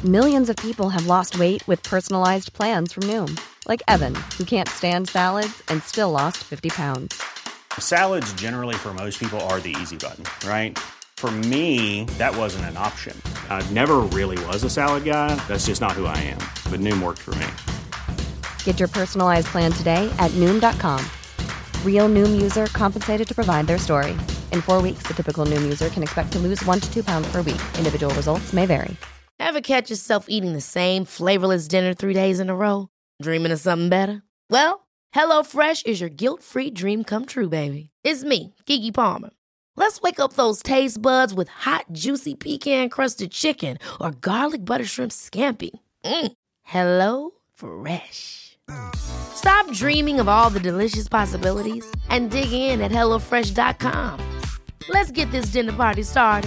Millions of people have lost weight with personalized plans from Noom. Like Evan, who can't stand salads and still lost 50 pounds. Salads generally for most people are the easy button, right? For me, that wasn't an option. I never really was a salad guy. That's just not who I am. But Noom worked for me. Get your personalized plan today at Noom.com. Real Noom user compensated to provide their story. In 4 weeks, the typical Noom user can expect to lose 1 to 2 pounds per week. Individual results may vary. Ever catch yourself eating the same flavorless dinner 3 days in a row? Dreaming of something better? Well, HelloFresh is your guilt-free dream come true, baby. It's me, Keke Palmer. Let's wake up those taste buds with hot, juicy pecan-crusted chicken or garlic butter shrimp scampi. Hello Fresh. Stop dreaming of all the delicious possibilities and dig in at HelloFresh.com. Let's get this dinner party started.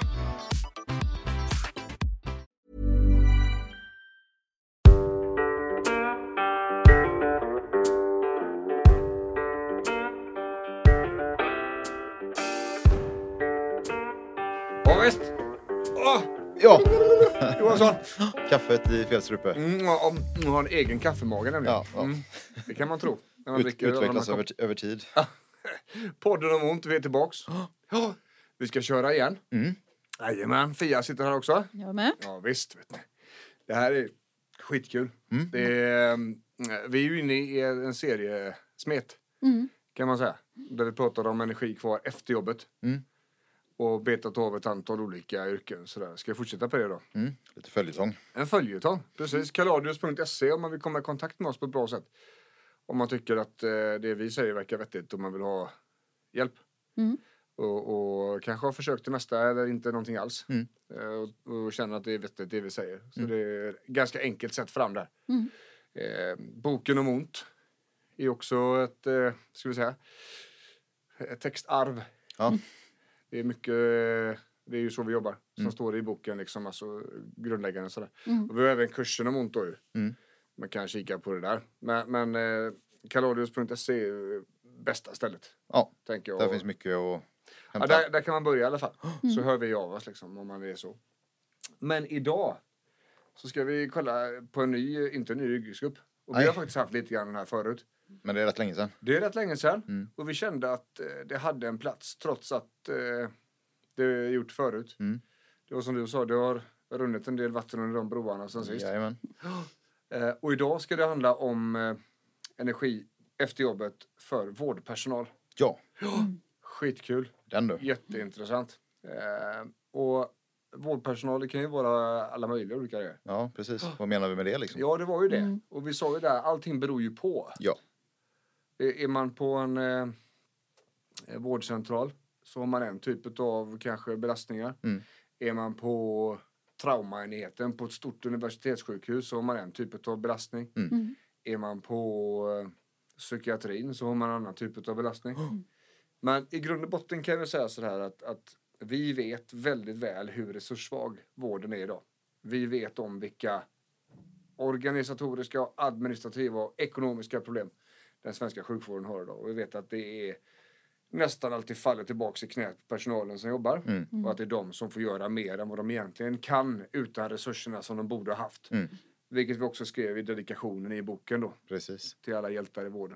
Ja, visst. Ja, Johansson. kaffet i fel strupe. Har en egen kaffemage nämligen. Ja. Det kan man tro. När man dricker Utvecklas över tid. Podden om ont, vi är tillbaks. Ja, vi ska köra igen. Jajamän, Fia sitter här också. Jag med. Ja, visst, vet ni. Det här är skitkul. Det är, vi är ju inne i en serie smet, kan man säga. Där vi pratar om energi kvar efter jobbet. Och betat av ett antal olika yrken. Sådär. Ska jag fortsätta på det då? Lite följetong. En följetong, precis. Kaladius.se om man vill komma i kontakt med oss på ett bra sätt. Om man tycker att det vi säger verkar vettigt och man vill ha hjälp. Och kanske har försökt det mesta eller inte någonting alls. Och känner att det är vettigt det vi säger. Så det är ett ganska enkelt sätt fram där. Boken om ont är också ett, ska vi säga, ett textarv. Ja. Det är mycket, det är ju så vi jobbar. Som står i boken liksom, alltså grundläggande sådär. Och vi har även kursen om ont då ju. Man kan kika på det där. Men kaladius.se är bästa stället. Ja, tänker jag. där finns mycket att hämta. Ja, där kan man börja i alla fall. Så hör vi av oss liksom, om man är så. Men idag så ska vi kolla på en ny, inte en ny yrkesgrupp. Och vi har faktiskt haft lite grann den här förut. Men det är rätt länge sedan. Det är rätt länge sedan. Och vi kände att det hade en plats trots att det är gjort förut. Det var som du sa, det har runnit en del vatten under de broarna sen sist. Jajamän. Och idag ska det handla om energi efter jobbet för vårdpersonal. Ja. Skitkul. Den då. Jätteintressant. Och vårdpersonal, det kan ju vara alla möjliga olika grejer. Ja, precis. Vad menar vi med det liksom? Ja, det var ju det. Och vi sa ju där, allting beror ju på. Ja. Är man på en vårdcentral så har man en typ av kanske belastningar. Är man på traumaenheten på ett stort universitetssjukhus så har man en typ av belastning. Är man på psykiatrin så har man en annan typ av belastning. Men i grund och botten kan jag säga så här att vi vet väldigt väl hur resurssvag vården är idag. Vi vet om vilka organisatoriska, administrativa och ekonomiska problem den svenska sjukvården har idag. Och vi vet att det är nästan alltid faller tillbaka i knät på personalen som jobbar. Och att det är de som får göra mer än vad de egentligen kan utan resurserna som de borde ha haft. Vilket vi också skrev i dedikationen i boken då. Precis. Till alla hjältar i vården.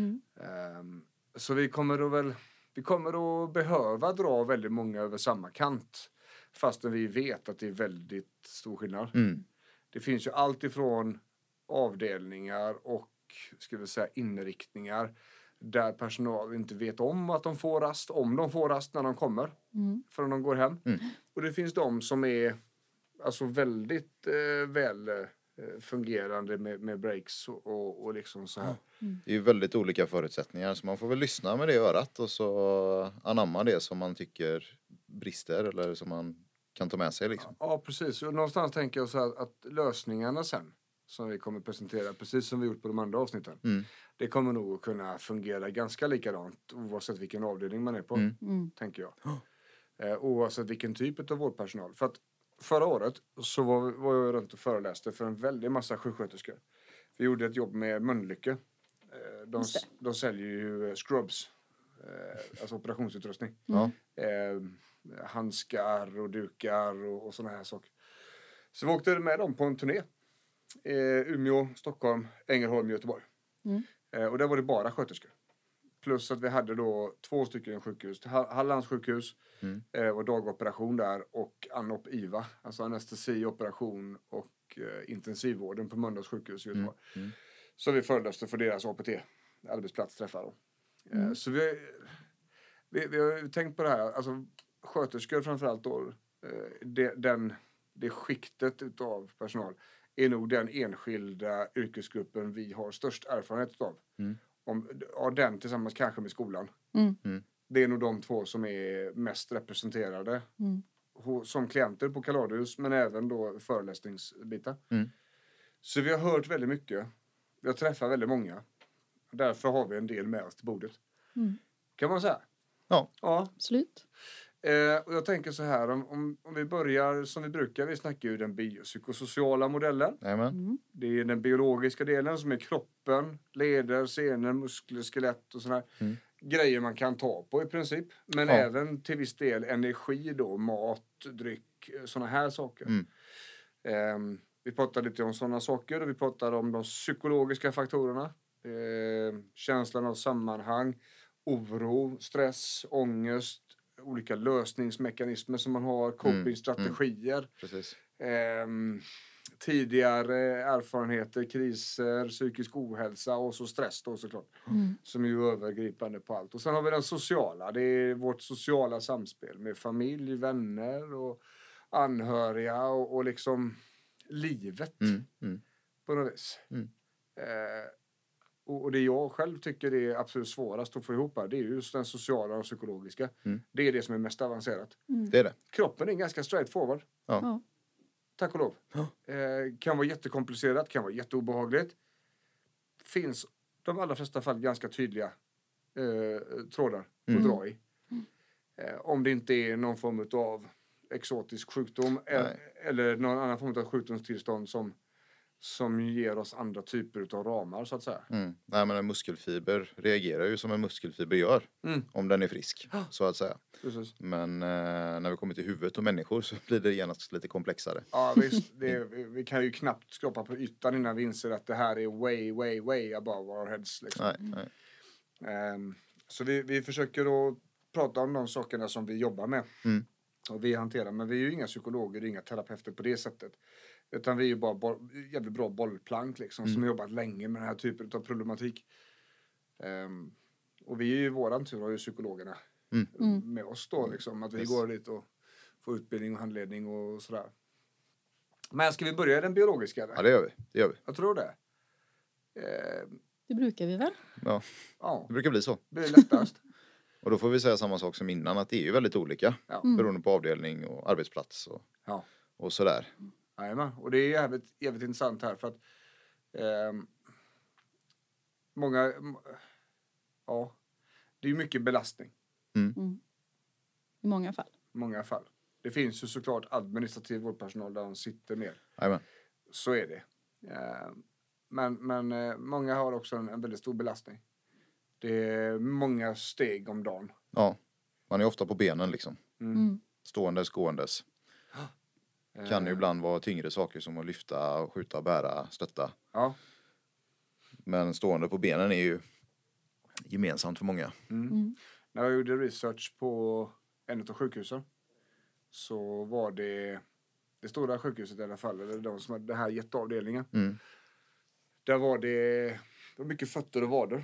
Så vi kommer att behöva dra väldigt många över samma kant. Fastän vi vet att det är väldigt stor skillnad. Det finns ju allt ifrån avdelningar och ska vi säga inriktningar där personal inte vet om att de får rast, om de får rast när de kommer förrän de går hem. Och det finns de som är alltså väldigt väl fungerande med breaks och liksom så här. Det är ju väldigt olika förutsättningar så man får väl lyssna med det örat och så anamma det som man tycker brister eller som man kan ta med sig liksom. Ja, precis. Och någonstans tänker jag så här att lösningarna sen som vi kommer presentera, precis som vi gjort på de andra avsnitten. Det kommer nog att kunna fungera ganska likadant oavsett vilken avdelning man är på, tänker jag. Oavsett vilken typ av vårdpersonal. För att förra året så var jag runt och föreläste för en väldig massa sjuksköterskor. Vi gjorde ett jobb med Mölnlycke. De säljer ju scrubs, alltså operationsutrustning. Handskar och dukar och såna här saker. Så vi åkte med dem på en turné. Umeå, Stockholm, Ängelholm, Göteborg. Och där var det bara sköterskor. Plus att vi hade då 2 stycken sjukhus. Hallands sjukhus och dagoperation där. Och ANOP-IVA, alltså anestesi, operation och intensivvården på Mölndals sjukhus i Göteborg. Så vi föreläste för deras APT, arbetsplatsträffar. Så vi har tänkt på det här, alltså sköterskor framförallt då, det skiktet utav personal är nog den enskilda yrkesgruppen vi har störst erfarenhet utav. Den tillsammans kanske med skolan. Det är nog de 2 som är mest representerade som klienter på Kaladius, men även då föreläsningsbitar. Så vi har hört väldigt mycket. Vi har träffat väldigt många. Därför har vi en del med oss till bordet. Kan man säga? Ja. Absolut. Och jag tänker så här, om vi börjar som vi brukar, vi snackar ju den biopsykosociala modellen. Det är den biologiska delen som är kroppen, leder, senor, muskler, skelett och sådär. Grejer man kan ta på i princip. Men även till viss del energi då, mat, dryck, sådana här saker. Vi pratar lite om sådana saker och vi pratar om de psykologiska faktorerna. Känslan av sammanhang, oro, stress, ångest, olika lösningsmekanismer som man har, copingstrategier. Tidigare erfarenheter, kriser, psykisk ohälsa och så stress då såklart. Som är ju övergripande på allt. Och sen har vi den sociala, det är vårt sociala samspel med familj, vänner och anhöriga och liksom livet på något vis. Och det jag själv tycker är absolut svårast att få ihop här, det är just den sociala och psykologiska. Det är det som är mest avancerat. Det är det. Kroppen är ganska straightforward. Ja. Tack och lov. Kan vara jättekomplicerat, kan vara jätteobehagligt. Finns de allra flesta fall ganska tydliga trådar att dra i. Om det inte är någon form av exotisk sjukdom eller någon annan form av sjukdomstillstånd som ger oss andra typer av ramar så att säga. Nej, men en muskelfiber reagerar ju som en muskelfiber gör om den är frisk så att säga. Precis. Men när vi kommer till huvudet och människor så blir det genast lite komplexare. Ja visst, vi kan ju knappt skrapa på ytan innan vi inser att det här är way above our heads. Liksom. Nej. Så vi försöker då prata om de sakerna som vi jobbar med. Och vi hanterar, men vi är ju inga psykologer, inga terapeuter på det sättet. Utan vi är ju bara jävligt bra bollplank liksom, som har jobbat länge med den här typen av problematik. Och vi är ju i våran tur har ju psykologerna med oss då liksom. Att vi går dit och får utbildning och handledning och sådär. Men ska vi börja i den biologiska? Eller? Ja, det gör vi. Jag tror det. Det brukar vi väl? Ja, det brukar bli så. Det är lättast. Och då får vi säga samma sak som innan, att det är ju väldigt olika. Beroende på avdelning och arbetsplats och sådär. Jajamän, och det är jävligt intressant här för att det är ju mycket belastning. I många fall. Det finns ju såklart administrativ vårdpersonal där de sitter ner. Jajamän. Så är det. Men många har också en väldigt stor belastning. Det är många steg om dagen. Ja, man är ofta på benen liksom. Ståendes, gåendes. Kan ju ibland vara tyngre saker som att lyfta, skjuta, bära, stötta. Ja. Men stående på benen är ju gemensamt för många. När jag gjorde research på en av sjukhusen så var det stora sjukhuset i alla fall, eller de som hade den här jätteavdelningen. Där var det mycket fötter och vader.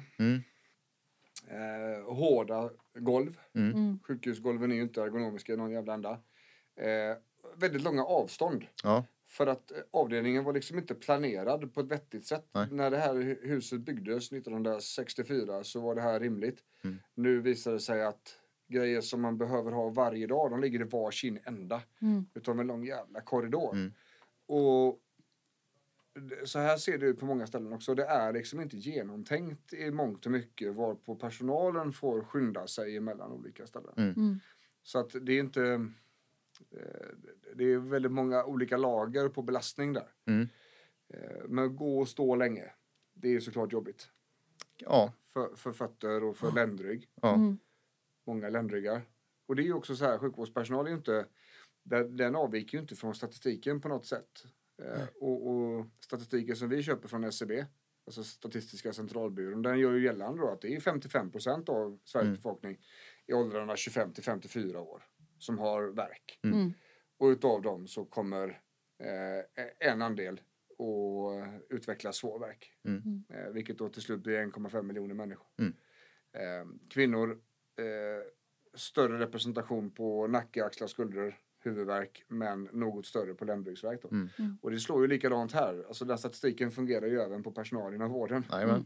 Hårda golv. Sjukhusgolven är ju inte ergonomiska i någon jävla ända. Väldigt långa avstånd. Ja. För att avdelningen var liksom inte planerad på ett vettigt sätt. Nej. När det här huset byggdes 1964 så var det här rimligt. Nu visar det sig att grejer som man behöver ha varje dag, de ligger i varsin ända. Utan en lång jävla korridor. Och så här ser det ut på många ställen också. Det är liksom inte genomtänkt i mångt och mycket varpå personalen får skynda sig emellan olika ställen. Så att det är inte... Det är väldigt många olika lager på belastning där. Men gå och stå länge, det är såklart jobbigt. Ja. För fötter och för ländrygg. Många ländryggar. Och det är ju också så här, sjukvårdspersonal är ju inte... Den avviker ju inte från statistiken på något sätt. Och statistiken som vi köper från SCB, alltså Statistiska centralbyrån, den gör ju gällande då att det är 55% av Sveriges befolkning i åldrarna 25 till 54 år som har värk. Och utav dem så kommer en andel att utveckla svår värk. Vilket då till slut blir 1,5 miljoner människor. Kvinnor, större representation på nacke, axlar, skulder, huvudvärk, men något större på ländryggsvärk då. Och det slår ju likadant här. Alltså den statistiken fungerar ju även på personal inom vården.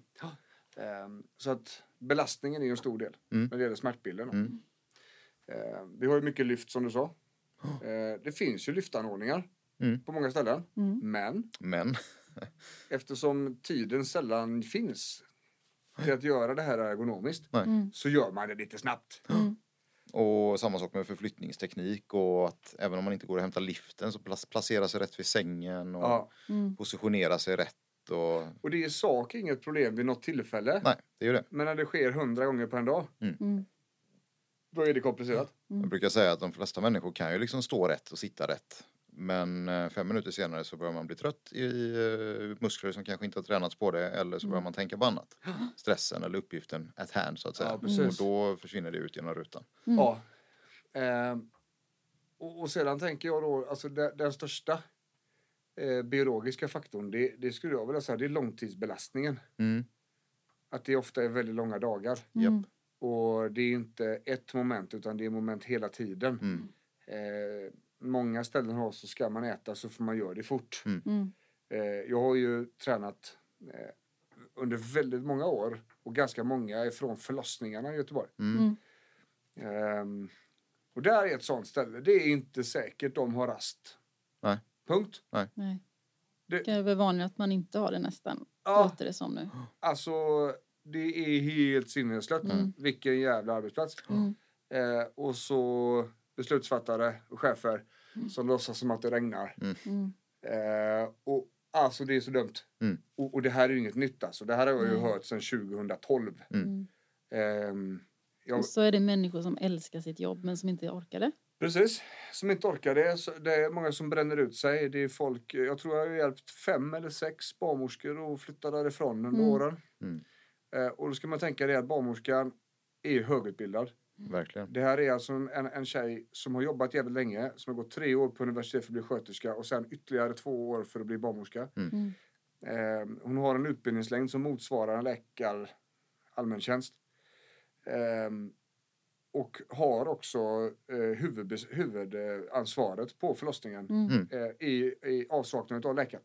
Så att belastningen är ju en stor del när det gäller smärtbilden. Vi har ju mycket lyft som du sa. Det finns ju lyftanordningar på många ställen. Men eftersom tiden sällan finns till att göra det här ergonomiskt så gör man det lite snabbt. Och samma sak med förflyttningsteknik och att även om man inte går och hämtar liften så placera sig rätt vid sängen och positionera sig rätt. Och det är i sak inget problem vid något tillfälle. Nej, det är ju det. Men när det sker 100 gånger på en dag då är det komplicerat. Jag brukar säga att de flesta människor kan ju liksom stå rätt och sitta rätt. Men 5 minuter senare så börjar man bli trött i muskler som kanske inte har tränats på det. Eller så börjar man tänka på annat. Stressen eller uppgiften at hand så att säga. Och då försvinner det ut genom rutan. Ja. Och sedan tänker jag då, alltså den största biologiska faktorn, det skulle jag vilja säga, det är långtidsbelastningen. Att det ofta är väldigt långa dagar. Och det är inte ett moment utan det är moment hela tiden. Många ställen har så ska man äta så får man göra det fort. Jag har ju tränat under väldigt många år och ganska många ifrån förlossningarna i Göteborg. Och där är ett sånt ställe. Det är inte säkert de har rast. Nej. Punkt. Nej. Det är väl vanligt att man inte har det nästan. Låter det som nu. Alltså det är helt sinneslött. Vilken jävla arbetsplats. Och så beslutsfattare och chefer som låtsas som att det regnar. Och alltså det är så dumt. Och det här är ju inget nytt alltså. Det här har jag ju hört sedan 2012. Och så är det människor som älskar sitt jobb men som inte orkar det. Precis, som inte orkar det. Det är många som bränner ut sig. Det är folk, jag tror jag har hjälpt 5 eller 6 barnmorskor att flytta därifrån under åren. Och då ska man tänka det att barnmorskan är högutbildad. Verkligen. Det här är alltså en tjej som har jobbat jävligt länge. Som har gått 3 år på universitet för att bli sköterska. Och sen ytterligare 2 år för att bli barnmorska. Hon har en utbildningslängd som motsvarar en läkare allmäntjänst. Och har också huvudansvaret på förlossningen. I avsaknad av läkare.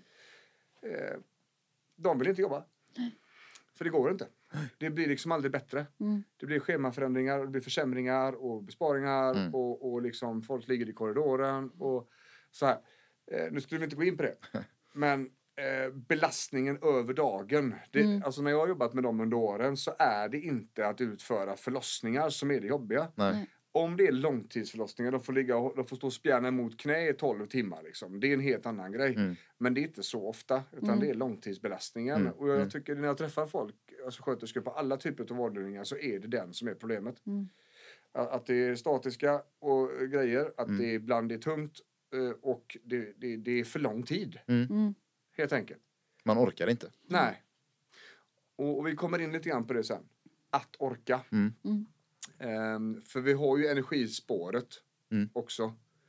De vill inte jobba. För det går inte. Det blir liksom aldrig bättre. Det blir schemaförändringar, det blir försämringar och besparingar. Och liksom folk ligger i korridoren. Och så här. Nu skulle vi inte gå in på det. Men belastningen över dagen. Alltså när jag har jobbat med dem under åren så är det inte att utföra förlossningar som är det jobbiga. Nej. Om det är långtidsförlossningar, de får stå och spjärna mot knä i 12 timmar. Liksom. Det är en helt annan grej. Men det är inte så ofta, utan det är långtidsbelastningen. Och jag tycker när jag träffar folk, alltså sköterskor på alla typer av avdelningar, så är det den som är problemet. Att det är statiska och grejer, att det ibland är tungt och det är för lång tid. Helt enkelt. Man orkar inte. Nej. Och vi kommer in lite grann på det sen. Att orka. För vi har ju energispåret också.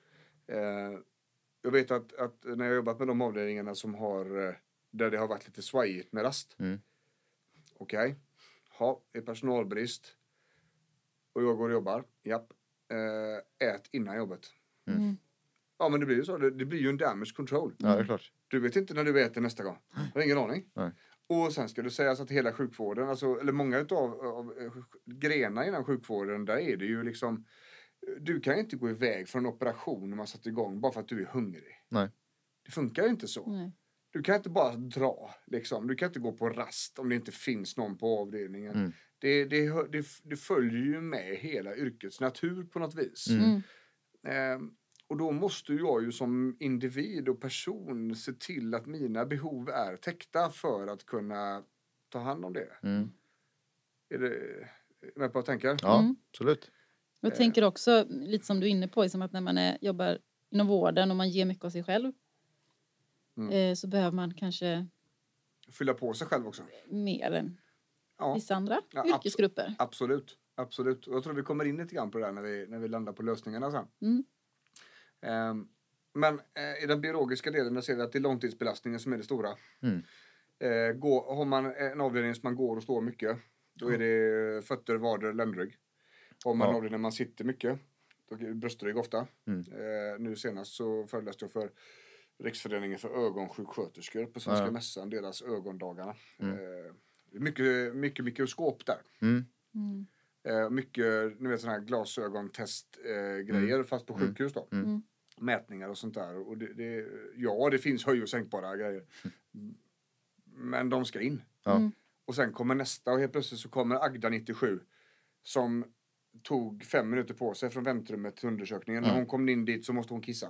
Jag vet att när jag jobbat med de avdelningarna som har där det har varit lite svajigt med rast. Okej. Det är personalbrist. Och jag går och jobbar. Japp. Ät innan jobbet. Ja, men det blir ju så. Det blir ju en damage control. Ja, det är klart. Du vet inte när du äter nästa gång. Jag har ingen aning. Nej. Och sen ska det sägas att hela sjukvården, alltså, eller många av grenar inom sjukvården, där är det ju liksom, du kan inte gå iväg från en operation när man satt igång bara för att du är hungrig. Nej. Det funkar ju inte så. Nej. Du kan inte bara dra, liksom. Du kan inte gå på rast om det inte finns någon på avdelningen. Det följer ju med hela yrkets natur på något vis. Och då måste jag ju som individ och person se till att mina behov är täckta för att kunna ta hand om det. Är det med på att tänka? Ja, absolut. Jag tänker också, lite som du är inne på, som att när man jobbar inom vården och man ger mycket av sig själv. Så behöver man kanske... Fylla på sig själv också. Mer än vissa andra yrkesgrupper. Absolut. Och jag tror vi kommer in lite grann på det där när vi landar på lösningarna sen. Men i den biologiska delen där ser vi att det är långtidsbelastningen som är det stora. Har man en avdelning som man går och står mycket, då är det fötter, vader, ländrygg. Har man en avdelning när man sitter mycket, då är det bröstrygg ofta. Nu senast så föreläste jag för Riksföreningen för ögonsjuksköterskor på Svenska mässan, deras ögondagarna. Mycket mikroskop där. Mycket, ni vet, sådana här glasögontestgrejer fast på sjukhus då. Mätningar och sånt där. Och det finns höj- och sänkbara grejer. Men de ska in. Och sen kommer nästa och helt plötsligt så kommer Agda 97 som tog 5 minuter på sig från väntrummet till undersökningen. När hon kom in dit så måste hon kissa.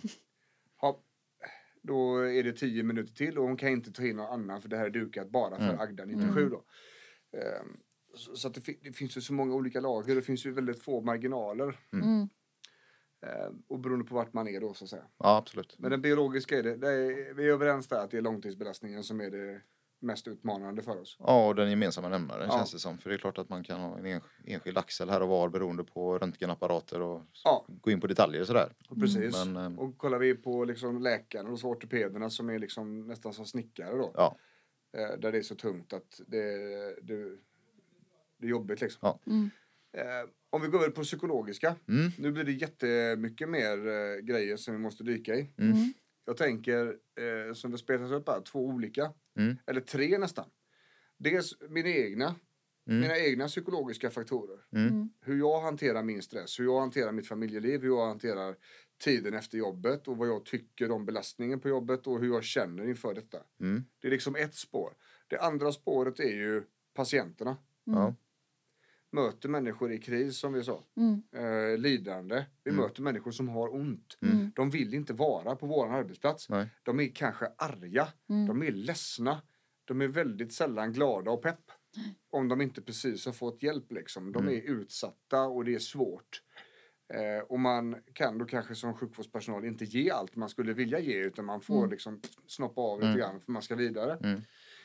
Då är det 10 minuter till och hon kan inte ta in någon annan för det här är dukat bara för Agda 97 då. Så att det finns ju så många olika lager. Det finns ju väldigt få marginaler. Och beroende på vart man är då så att säga. Ja, absolut. Men den biologiska vi är överens där att det är långtidsbelastningen som är det mest utmanande för oss. Ja, och den gemensamma nämnaren känns det som. För det är klart att man kan ha en enskild axel här och var beroende på röntgenapparater och gå in på detaljer och sådär. Precis. Och kollar vi på liksom läkarna och så ortopederna som är liksom nästan som snickare då. Där det är så tungt att det är jobbigt liksom. Om vi går över på psykologiska. Nu blir det jättemycket mer grejer som vi måste dyka i. Jag tänker, som det spelas upp här, 2 olika. Eller 3 nästan. Dels mina egna psykologiska faktorer. Hur jag hanterar min stress, hur jag hanterar mitt familjeliv, hur jag hanterar tiden efter jobbet och vad jag tycker om belastningen på jobbet och hur jag känner inför detta. Det är liksom ett spår. Det andra spåret är ju patienterna. Möter människor i kris som vi sa. Lidande. Vi möter människor som har ont. De vill inte vara på vår arbetsplats. De är kanske arga. De är ledsna. De är väldigt sällan glada och pepp. Om de inte precis har fått hjälp liksom. De är utsatta och det är svårt. Och man kan då kanske som sjukvårdspersonal inte ge allt man skulle vilja ge. Utan man får liksom snoppa av lite grann för man ska vidare.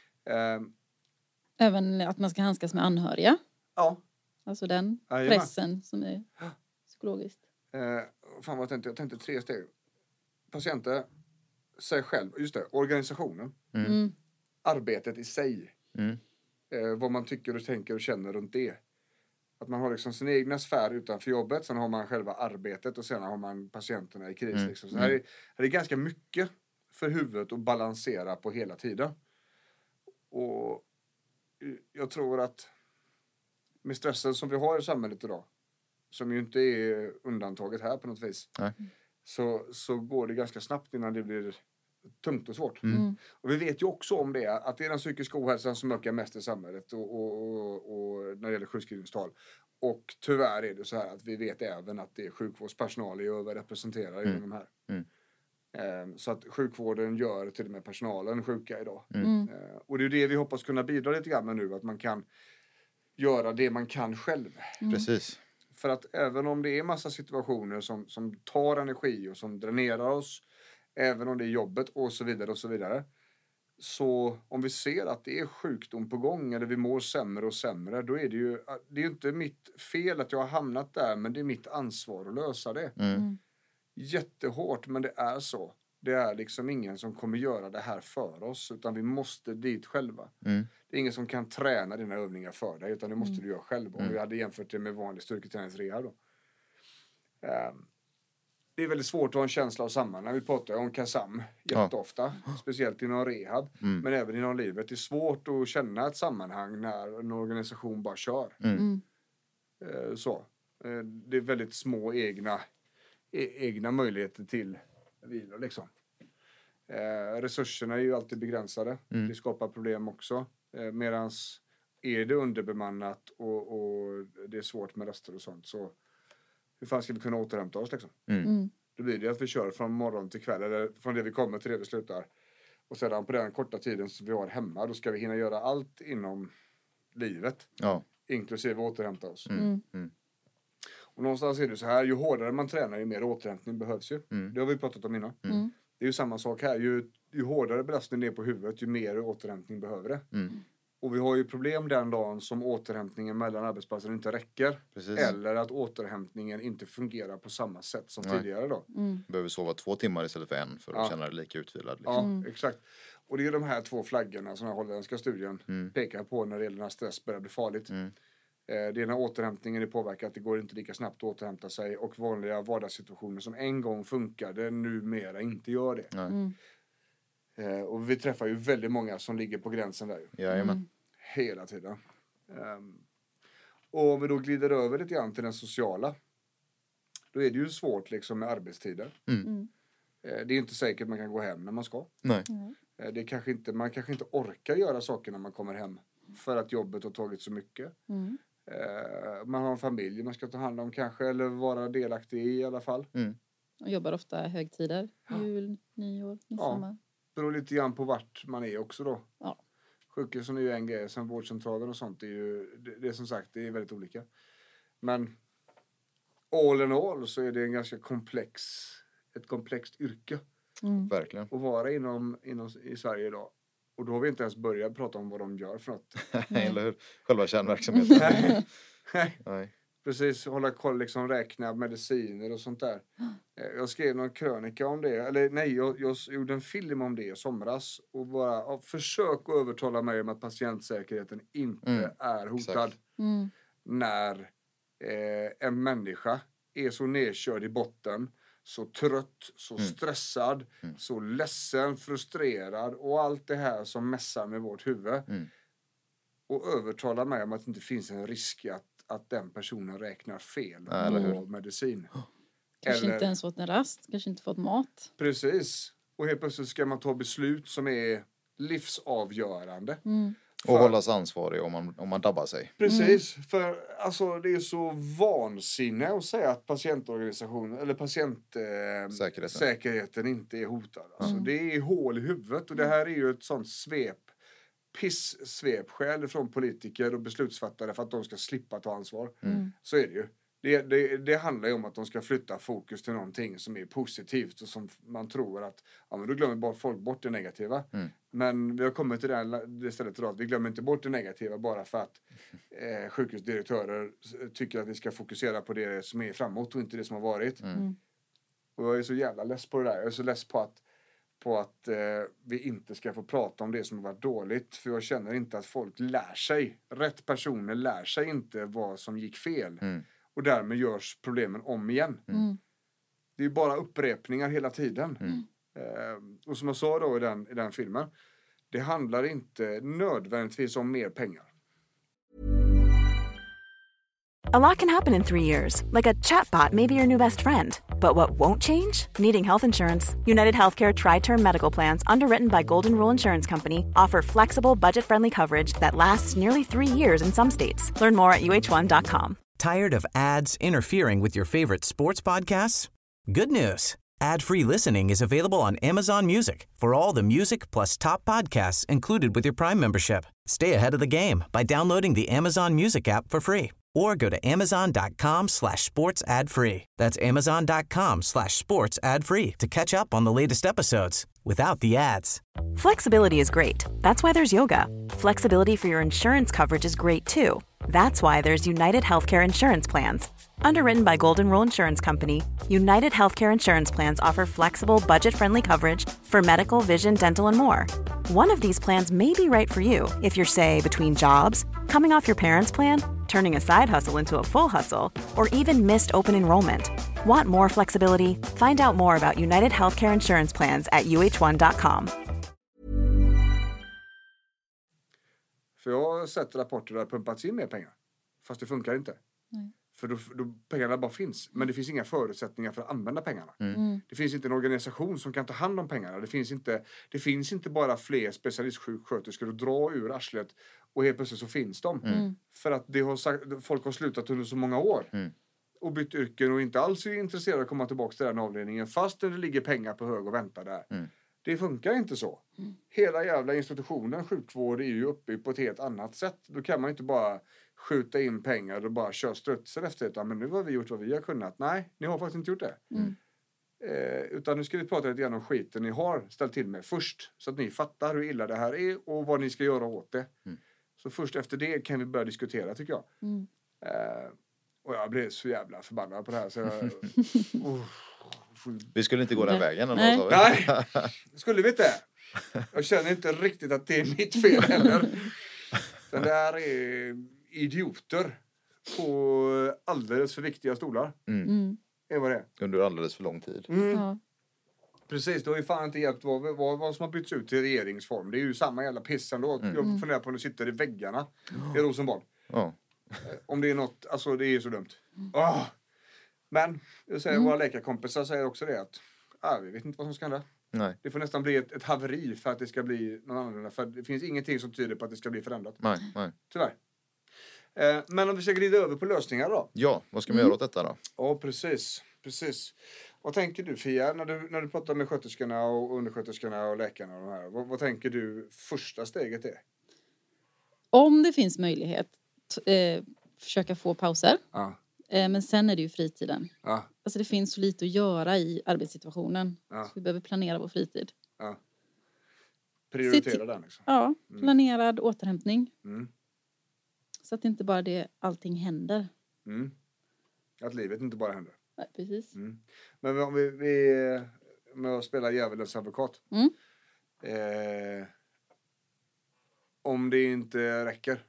Även att man ska handskas med anhöriga. Ja. Alltså den pressen som är psykologiskt. Jag tänkte 3 steg. Patienter, sig själv, just det, organisationen. Arbetet i sig. Vad man tycker och tänker och känner runt det. Att man har liksom sin egna sfär utanför jobbet. Sen har man själva arbetet och sen har man patienterna i kris. Liksom. Så här är ganska mycket för huvudet att balansera på hela tiden. Och jag tror att med stressen som vi har i samhället idag, som ju inte är undantaget här på något vis, så går det ganska snabbt innan det blir tungt och svårt. Och vi vet ju också om det, att det är den psykiska ohälsan som ökar mest i samhället och när det gäller sjukskrivningstal. Och tyvärr är det så här att vi vet även att det är sjukvårdspersonal är överrepresenterade inom de här. Så att sjukvården gör till och med personalen sjuka idag. Och det är det vi hoppas kunna bidra lite grann med nu, att man kan göra det man kan själv. Precis. För att även om det är massa situationer som tar energi och som dränerar oss, även om det är jobbet och så vidare. Så om vi ser att det är sjukdom på gång eller vi mår sämre och sämre, då är det är ju inte mitt fel att jag har hamnat där, men det är mitt ansvar att lösa det. Jättehårt, men det är så. Det är liksom ingen som kommer göra det här för oss, utan vi måste dit själva. Det är ingen som kan träna dina övningar för dig, utan det måste du göra själv. Om vi hade jämfört det med vanlig styrketräningsrehab då. Det är väldigt svårt att ha en känsla av sammanhang. Vi pratar om KASAM jätteofta, speciellt inom rehab, men även inom livet. Det är svårt att känna ett sammanhang när en organisation bara kör. Så. Det är väldigt små egna möjligheter till vila liksom. Resurserna är ju alltid begränsade. Det skapar problem också. Medans är det underbemannat och det är svårt med röster och sånt, så hur fan ska vi kunna återhämta oss liksom? Då blir det att vi kör från morgon till kväll, eller från det vi kommer till det vi slutar. Och sedan på den korta tiden som vi har hemma, då ska vi hinna göra allt inom livet. Inklusive återhämta oss. Och någonstans är det så här, ju hårdare man tränar ju mer återhämtning behövs ju. Det har vi pratat om innan. Det är ju samma sak här, ju hårdare belastning det är på huvudet, ju mer återhämtning behöver det. Och vi har ju problem den dagen som återhämtningen mellan arbetsplatser inte räcker. Precis. Eller att återhämtningen inte fungerar på samma sätt som tidigare då. Behöver sova 2 timmar istället för 1 för att känna dig lika utvilad. Liksom. Ja, exakt. Och det är de här 2 flaggorna som den holländska studien pekar på när det gäller när stress börjar bli farligt. Det är när återhämtningen är påverkat, det går inte lika snabbt att återhämta sig. Och vanliga vardagssituationer som en gång funkade numera inte gör det. Och vi träffar ju väldigt många som ligger på gränsen där. Jajamän. Hela tiden. Och om vi då glider över lite grann till den sociala. Då är det ju svårt liksom med arbetstider. Det är inte säkert man kan gå hem när man ska. Nej. Det kanske inte, man kanske inte orkar göra saker när man kommer hem. För att jobbet har tagit så mycket. Man har en familj man ska ta hand om kanske. Eller vara delaktig i alla fall. Och jobbar ofta högtider. Jul, nyår, midsommar. Beror lite grann på vart man är också då. Ja. Sjukhusen är ju en grej. Sen vårdcentralen och sånt är ju... Det är som sagt, det är väldigt olika. Men all in all så är det en ganska ett komplext yrke. Verkligen. Att vara inom i Sverige idag. Och då har vi inte ens börjat prata om vad de gör för något. Eller hur? Själva kärnverksamheten. Nej. Precis, hålla koll, liksom räkna mediciner och sånt där. Jag skrev någon krönika om det. Eller nej, jag gjorde en film om det i somras. Och bara försök att övertala mig om att patientsäkerheten inte är hotad. När en människa är så nedkörd i botten. Så trött, så stressad, så ledsen, frustrerad. Och allt det här som mässar med vårt huvud. Och övertala mig om att det inte finns en risk att den personen räknar fel på medicin. Kanske inte ens fått en rast, kanske inte fått mat. Precis. Och helt plötsligt ska man ta beslut som är livsavgörande. Och hållas ansvarig om man dabbar sig. Precis, för alltså, det är så vansinne att säga att patientorganisationen eller patientsäkerheten inte är hotad. Alltså, det är hål i huvudet och det här är ju ett sånt svepskäl från politiker och beslutsfattare för att de ska slippa ta ansvar. Så är det ju. Det handlar ju om att de ska flytta fokus till någonting som är positivt och som man tror att men då glömmer bara folk bort det negativa. Men vi har kommit till det stället idag att vi glömmer inte bort det negativa bara för att sjukhusdirektörer tycker att vi ska fokusera på det som är framåt och inte det som har varit. Och jag är så jävla less på det där. Jag är så less på att vi inte ska få prata om det som har varit dåligt. För jag känner inte att folk lär sig. Rätt personer lär sig inte vad som gick fel. Och därmed görs problemen om igen. Det är ju bara upprepningar hela tiden. Och som jag sa då i den filmen. Det handlar inte nödvändigtvis om mer pengar. A lot can happen in 3 years, like a chatbot may be your new best friend. But what won't change? Needing health insurance. United Healthcare Tri-Term Medical Plans, underwritten by Golden Rule Insurance Company, offer flexible, budget-friendly coverage that lasts nearly 3 years in some states. Learn more at uh1.com. Tired of ads interfering with your favorite sports podcasts? Good news. Ad-free listening is available on Amazon Music for all the music plus top podcasts included with your Prime membership. Stay ahead of the game by downloading the Amazon Music app for free or go to amazon.com/sports ad free. That's amazon.com/sports ad free to catch up on the latest episodes without the ads. Flexibility is great. That's why there's yoga. Flexibility for your insurance coverage is great too. That's why there's United Healthcare Insurance Plans. Underwritten by Golden Rule Insurance Company, United Healthcare Insurance Plans offer flexible, budget-friendly coverage for medical, vision, dental, and more. One of these plans may be right for you if you're, say, between jobs, coming off your parents' plan, turning a side hustle into a full hustle, or even missed open enrollment. Want more flexibility? Find out more about United Healthcare Insurance Plans at uh1.com. För jag har sett rapporter där det pumpats in mer pengar. Fast det funkar inte. För då pengarna bara finns. Men det finns inga förutsättningar för att använda pengarna. Det finns inte en organisation som kan ta hand om pengarna. Det finns inte bara fler specialistsjuksköterskor att dra ur arslet. Och helt plötsligt så finns de. För att folk har slutat under så många år. Och bytt yrken och inte alls är intresserade av att komma tillbaka till den avdelningen. Fast det ligger pengar på hög och väntar där. Det funkar inte så. Hela jävla institutionen, sjukvård, är ju uppe på ett helt annat sätt. Då kan man inte bara skjuta in pengar och bara köra strutser efter det. Men nu har vi gjort vad vi har kunnat. Nej, ni har faktiskt inte gjort det. Utan nu ska vi prata lite grann om skiten ni har ställt till med först. Så att ni fattar hur illa det här är och vad ni ska göra åt det. Så först efter det kan vi börja diskutera, tycker jag. Och jag blev så jävla förbannad på det här. Så jag, Vi skulle inte gå den vägen. Nej, skulle vi inte. Jag känner inte riktigt att det är mitt fel heller. Den där är idioter på alldeles för viktiga stolar. Det var det. Under alldeles för lång tid. Precis, det har ju fan inte hjälpt vad som har bytts ut till regeringsform. Det är ju samma jävla piss ändå. Jag funderar på om det sitter i väggarna i Rosenbad. Om det är något, alltså det är så dumt. Men, jag säger, våra läkarkompisar säger också det att vi vet inte vad som ska hända. Nej. Det får nästan bli ett haveri för att det ska bli någon annorlunda. För det finns ingenting som tyder på att det ska bli förändrat. Nej. Tyvärr. Men om vi ska glida över på lösningar då. Ja, vad ska man göra åt detta då? Ja, precis. Vad tänker du, Fia, när du pratar med sköterskorna och undersköterskorna och läkarna och de här? Vad tänker du första steget är? Om det finns möjlighet, försöka få pauser. Men sen är det ju fritiden. Alltså det finns så lite att göra i arbetssituationen. Så vi behöver planera vår fritid. Prioritera den liksom. Ja, planerad återhämtning. Så att inte bara allting händer. Att livet inte bara händer. Nej, precis. Men om vi spelar djävulens advokat. Om det inte räcker.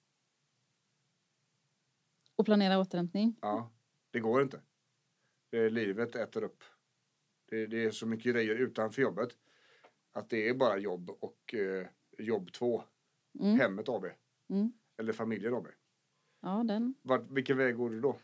Och planera återhämtning? Ja, det går inte. Livet äter upp. Det är så mycket grejer utanför jobbet. Att det är bara jobb och jobb 2. Hemmet AB. Eller familjen AB. Ja, den. Vilken väg går du då?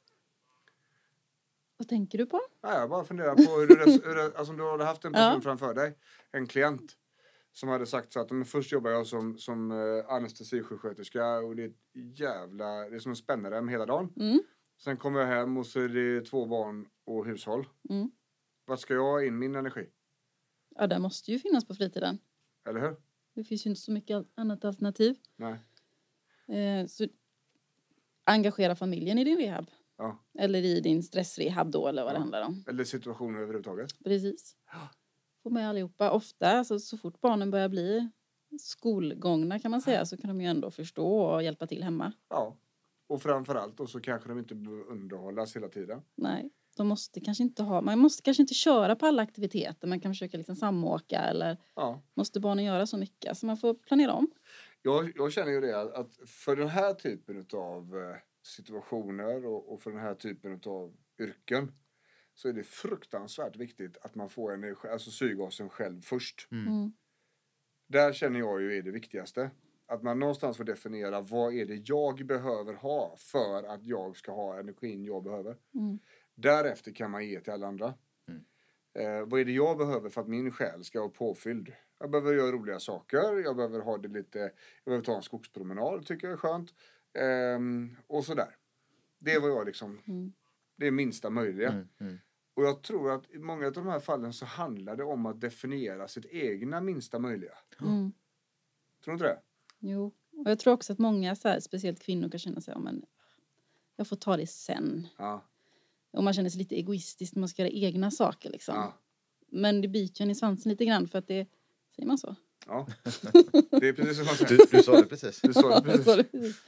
Vad tänker du på? Ja, jag bara funderar på hur alltså, om du hade haft en person framför dig. En klient. Som hade sagt så att men först jobbar jag som anestesisjuksköterska. Och det är som en spännarem hela dagen. Sen kommer jag hem och så är det 2 barn och hushåll. Vad ska jag ha in min energi? Ja, det måste ju finnas på fritiden. Eller hur? Det finns ju inte så mycket annat alternativ. Nej. Så engagera familjen i din rehab. Ja. Eller i din stressrehab då, eller vad det handlar om. Eller situationer överhuvudtaget. Precis. Få med allihopa. Ofta, alltså, så fort barnen börjar bli skolgångna kan man säga, så kan de ju ändå förstå och hjälpa till hemma. Ja. Och framförallt då så kanske de inte underhållas hela tiden. Nej. Man måste kanske inte köra på alla aktiviteter. Man kan försöka liksom samåka eller måste barnen göra så mycket. Alltså man får planera om. Jag känner ju det att för den här typen av situationer och för den här typen av yrken så är det fruktansvärt viktigt att man får energi, alltså syrgasen själv först. Där känner jag ju är det viktigaste. Att man någonstans får definiera vad är det jag behöver ha för att jag ska ha energin jag behöver. Därefter kan man ge till alla andra. Vad är det jag behöver för att min själ ska vara påfylld? Jag behöver göra roliga saker. Jag behöver ha det lite. Jag behöver ta en skogspromenad, tycker jag är skönt. Och sådär. Det var jag liksom. Det är minsta möjliga. Och jag tror att i många av de här fallen så handlar det om att definiera sitt egna minsta möjliga. Tror du inte det? Jo. Och jag tror också att många, så här, speciellt kvinnor, kan känna sig men jag får ta det sen. Och man känner sig lite egoistisk när man ska göra egna saker liksom. Men det biter ju i svansen lite grann för att det, säger man så? Ja, det är precis som man säger. Du sa det precis. Du sa det precis.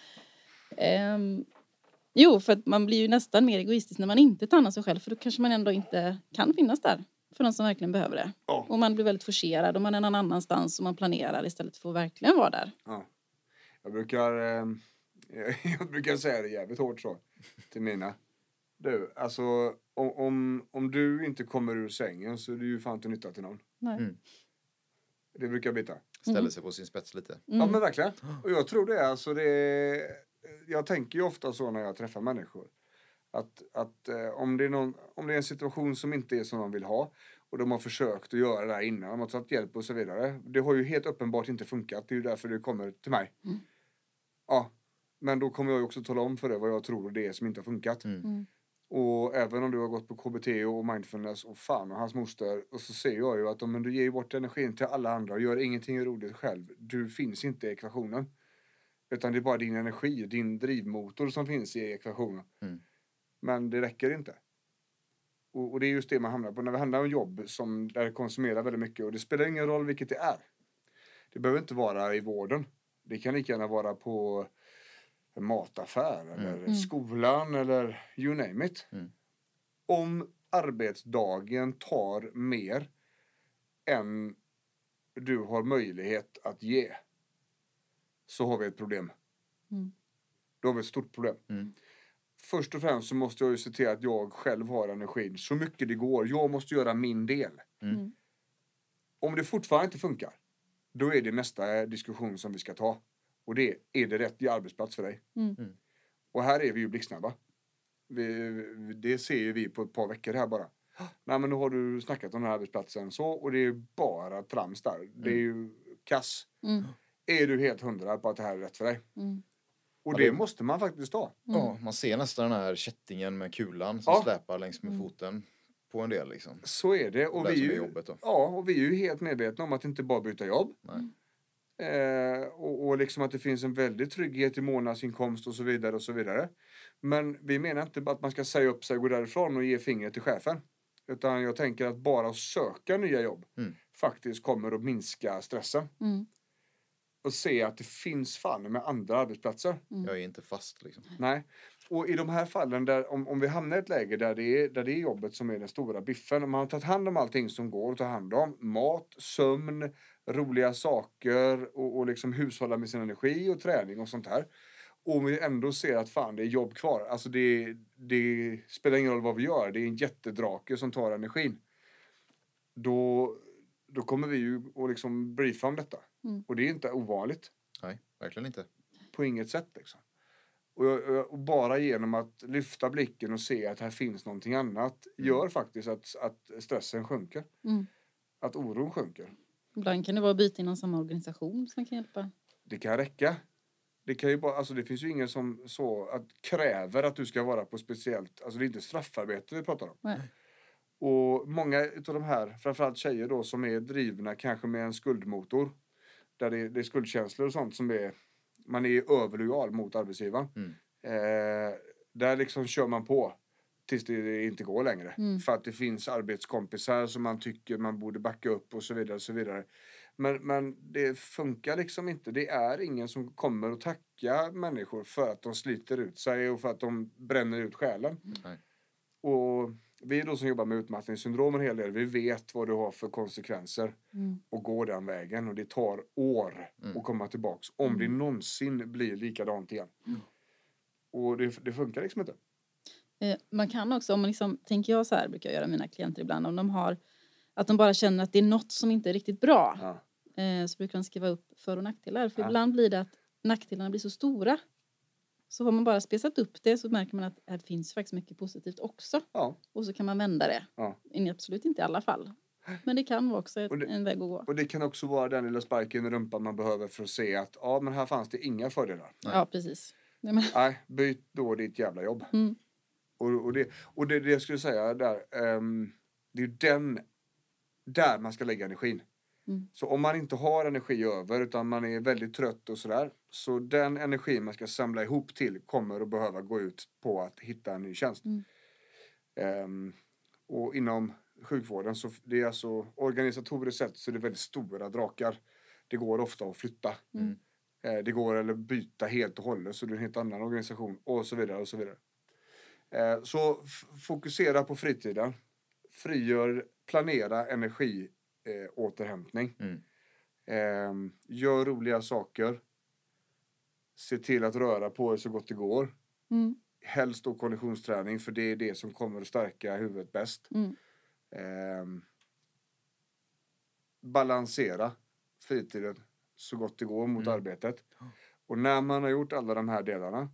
Jo, för att man blir ju nästan mer egoistisk när man inte tar hand om sig själv. För då kanske man ändå inte kan finnas där för de som verkligen behöver det. Och man blir väldigt forcerad och man är någon annanstans och man planerar istället för att verkligen vara där. Jag brukar säga det jävligt hårt så till mina. Du, alltså om du inte kommer ur sängen så är du ju fan inte nytta till någon. Nej. Det brukar bita. Ställer sig på sin spets lite. Ja, men verkligen. Och jag tror det är alltså jag tänker ju ofta så när jag träffar människor. Att om det är en situation som inte är som de vill ha och de har försökt att göra det här innan, de har tagit hjälp och så vidare. Det har ju helt uppenbart inte funkat. Det är ju därför det kommer till mig. Ja, men då kommer jag ju också tala om för det vad jag tror det är som inte har funkat. Och även om du har gått på KBT och mindfulness och fan och hans moster. Och så ser jag ju att om du ger bort energin till alla andra och gör ingenting roligt själv. Du finns inte i ekvationen. Utan det är bara din energi, din drivmotor som finns i ekvationen. Men det räcker inte. Och det är just det man hamnar på. När vi handlar om jobb där det konsumerar väldigt mycket. Och det spelar ingen roll vilket det är. Det behöver inte vara i vården. Det kan lika gärna vara på en mataffär eller skolan eller you name it. Om arbetsdagen tar mer än du har möjlighet att ge, så har vi ett problem. Då har vi ett stort problem. Först och främst så måste jag ju se till att jag själv har energin så mycket det går. Jag måste göra min del. Om det fortfarande inte funkar, då är det nästa diskussion som vi ska ta. Och det är det rätt i arbetsplats för dig? Och här är vi ju blixtsnabba. Det ser ju vi på ett par veckor här bara. Nej, men nu har du snackat om den här arbetsplatsen så, och det är bara trams där. Det är ju kass. Är du helt 100 på att det här är rätt för dig? Och det måste man faktiskt ta. Ja, man ser nästan den här kättingen med kulan som släpar längs med foten på en del liksom. Så är det. Och vi är jobbet då. Ja, och vi är ju helt medvetna om att inte bara byta jobb. Nej. Och liksom att det finns en väldig trygghet i månadsinkomst och så vidare och så vidare. Men vi menar inte bara att man ska säga upp sig och gå därifrån och ge fingret till chefen. Utan jag tänker att bara söka nya jobb faktiskt kommer att minska stressen. Och se att det finns fan med andra arbetsplatser. Jag är inte fast liksom. Nej. Och i de här fallen där, om vi hamnar i ett läge där det är jobbet som är den stora biffen. Om man har tagit hand om allting som går att ta hand om. Mat, sömn, roliga saker och liksom hushålla med sin energi och träning och sånt här. Och om vi ändå ser att fan det är jobb kvar. Alltså det spelar ingen roll vad vi gör. Det är en jättedrake som tar energin. Då kommer vi ju att liksom briefa om detta. Och det är inte ovanligt. Nej, verkligen inte. På inget sätt liksom. Och bara genom att lyfta blicken och se att här finns någonting annat gör faktiskt att stressen sjunker. Att oron sjunker. Ibland kan det vara att byta inom samma organisation som kan hjälpa. Det kan räcka. Det kan ju bara, alltså det finns ju ingen som så att kräver att du ska vara på speciellt, alltså det är inte straffarbete vi pratar om. Nej. Och många utav de här, framförallt tjejer då, som är drivna kanske med en skuldmotor. Där det är skuldkänslor och sånt som man är överlojal mot arbetsgivaren. Där liksom kör man på tills det inte går längre. För att det finns arbetskompisar som man tycker man borde backa upp och så vidare och så vidare. Men det funkar liksom inte. Det är ingen som kommer att tacka människor för att de sliter ut sig och för att de bränner ut själen. Och vi då som jobbar med utmattningssyndrom en hel del, vi vet vad det har för konsekvenser och gå den vägen. Och det tar år att komma tillbaks. Om det någonsin blir likadant igen. Och det funkar liksom inte. Man kan också, om man liksom, tänker jag så här, brukar jag göra mina klienter ibland. Om de har, att de bara känner att det är något som inte är riktigt bra. Så brukar de skriva upp för- och nackdelar. För ibland blir det att nackdelarna blir så stora. Så har man bara spesat upp det så märker man att det finns faktiskt mycket positivt också. Och så kan man vända det. Absolut inte i alla fall. Men det kan vara också en väg att gå. Och det kan också vara den lilla sparken i rumpan man behöver för att se att men här fanns det inga fördelar. Ja, precis. Nej, byt då ditt jävla jobb. Och det jag skulle säga där, det är ju där man ska lägga energin. Så om man inte har energi över utan man är väldigt trött och sådär, så den energin man ska samla ihop till kommer att behöva gå ut på att hitta en ny tjänst. Och inom sjukvården så det är alltså organisatoriskt sett så är det väldigt stora drakar. Det går ofta att flytta. Det går eller byta helt och hållet så det är en helt annan organisation och så vidare och så vidare. Så fokusera på fritiden. Planera energi återhämtning. Gör roliga saker. Se till att röra på er så gott det går. Helst då konditionsträning för det är det som kommer att stärka huvudet bäst. Balansera fritiden så gott det går mot arbetet. Och när man har gjort alla de här delarna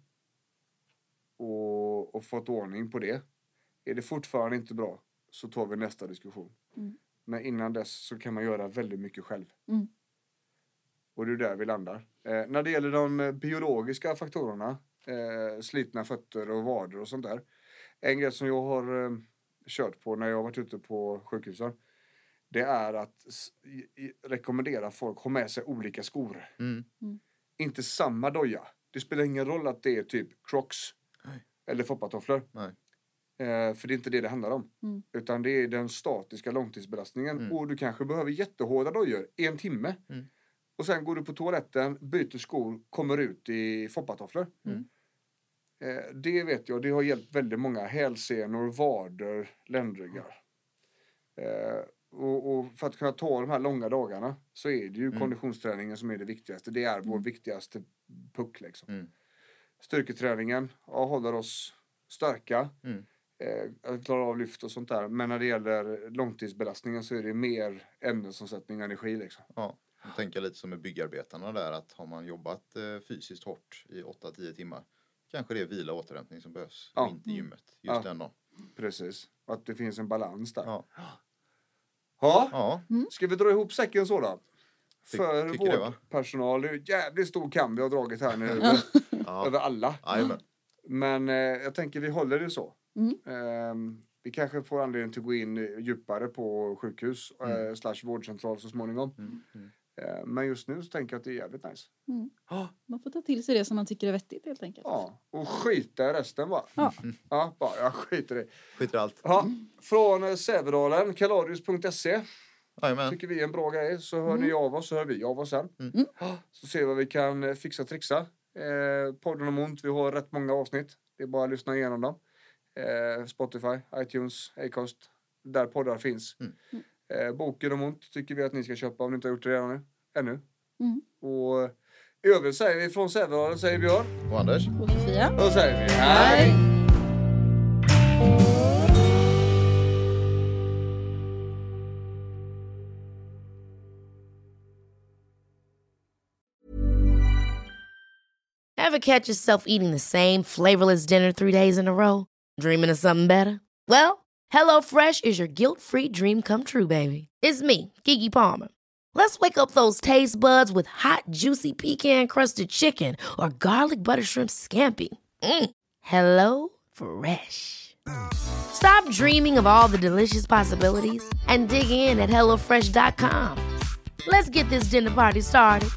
och fått ordning på det, är det fortfarande inte bra så tar vi nästa diskussion. Men innan dess så kan man göra väldigt mycket själv. Och det är där vi landar. När det gäller de biologiska faktorerna, slitna fötter och vader och sånt där. En grej som jag har kört på när jag har varit ute på sjukhusen. Det är att rekommendera folk att ha med sig olika skor. Inte samma doja. Det spelar ingen roll att det är typ Crocs. Eller foppatofflor. För det är inte det handlar om. Utan det är den statiska långtidsbelastningen. Och du kanske behöver jättehårda dojor 1 timme. Och sen går du på toaletten, byter skor, kommer ut i foppatofflor. Det vet jag, det har hjälpt väldigt många hälsenor, vader, ländryggar. Och för att kunna ta de här långa dagarna så är det ju konditionsträningen som är det viktigaste. Det är vår viktigaste puck liksom. Styrketräningen håller oss starka. Att klara av lyft och sånt där. Men när det gäller långtidsbelastningen så är det mer ämnesomsättning och energi liksom. Ja, jag tänker lite som med byggarbetarna där, att har man jobbat fysiskt hårt i 8-10 timmar, kanske det är vila och återhämtning som behövs och inte gymmet just den dagen. Precis, och att det finns en balans där. Ja. Ska vi dra ihop säcken så då? För vårdpersonal, det är jävligt stor kam vi har dragit här nu över alla. Men jag tänker vi håller det så. Vi kanske får anledning till att gå in djupare på sjukhus / vårdcentral så småningom. Men just nu så tänker jag att det är jävligt nice. Man får ta till sig det som man tycker är vettigt helt enkelt. Ja, och skita i resten bara. Jag skiter i. Skiter allt. Från Sävedalen, kalorius.se. Tycker vi är en bra grej. Så hör ni av oss, så hör vi av oss sen. Så ser vi vad vi kan fixa och trixa. Podden om ont, vi har rätt många avsnitt. Det är bara att lyssna igenom dem. Spotify, iTunes, Acast, där poddar finns. Boken om ont tycker vi att ni ska köpa om ni inte har gjort det redan ännu. Och i övrigt säger vi från Sävedalen, säger Björn. Och Anders. Och Sofia. Och säger vi hej! Ever catch yourself eating the same flavorless dinner 3 days in a row? Dreaming of something better? Well, HelloFresh is your guilt-free dream come true, baby. It's me, Keke Palmer. Let's wake up those taste buds with hot, juicy pecan-crusted chicken or garlic butter shrimp scampi. Hello Fresh. Stop dreaming of all the delicious possibilities and dig in at HelloFresh.com. Let's get this dinner party started.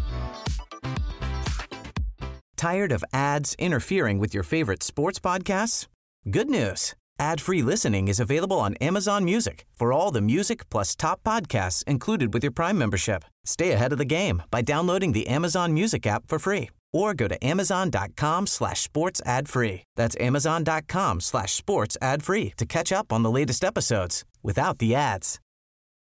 Tired of ads interfering with your favorite sports podcasts? Good news. Ad-free listening is available on Amazon Music for all the music plus top podcasts included with your Prime membership. Stay ahead of the game by downloading the Amazon Music app for free or go to amazon.com/sports ad free. That's amazon.com/sports ad free to catch up on the latest episodes without the ads.